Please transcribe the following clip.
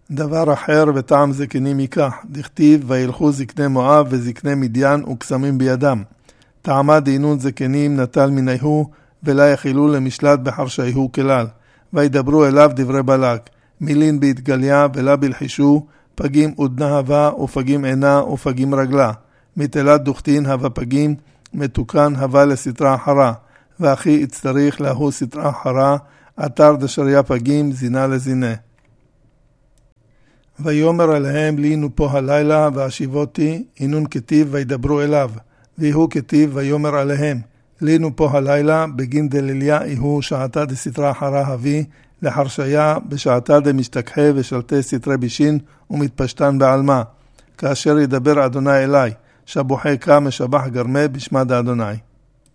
דבר אחר וטעם זקנים ייקח, דכתיב וילכו זקני מואב וזקני מדיין וקסמים בידם. טעמה דהינון זקנים נטל מיניהו ולה יחילו למשלט בחרשייהו כלל. וידברו אליו דברי בלק, מילין בהתגליה ולה בלחישו, פגים עודנה הווה ופגים עינה ופגים רגלה. מתלת דוכתין הווה פגים, מתוקן הווה לסתרה אחרה. ואחי הצטריך להוא סתרה אחרה, אתר דשריה פגים זינה לזינה. ויאמר עליהם לינו פה הלילה ואשיבותי, הנון כתיב וידברו אליו. ויהו כתיב ויאמר עליהם, לינו פה הלילה בגין דליליה איהו שעתה דסתרה אחרה הביא, לחרשיה בשעתה דמשתכחה ושלטי סתרי בישין ומתפשטן בעלמה. כאשר ידבר אדוני אלי, שבוחי קם משבח גרמה בשמד אדוני.